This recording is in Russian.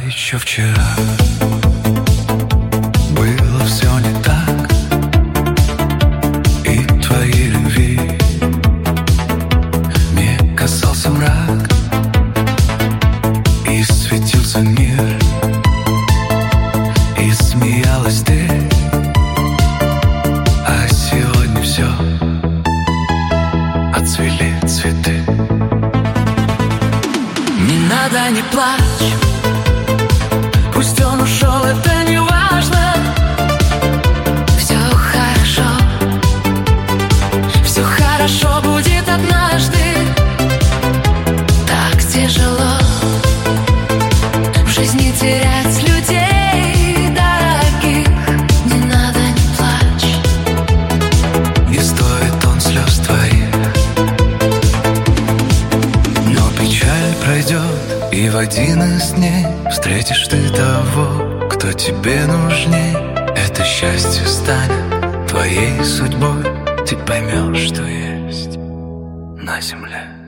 еще вчера было все не так, и твоей любви не касался мрак, и светился мир, и смеялась ты. А сегодня все, отцвели цветы. Не надо, не плачь, пусть он ушел, это не важно. Все хорошо будет однажды. Так тяжело в жизни терять людей дорогих. Не надо, не плачь, не стоит он слез твоих. Но печаль пройдет, и в один из дней встретишь ты того, кто тебе нужней. Это счастье станет твоей судьбой. Ты поймешь, что есть на земле.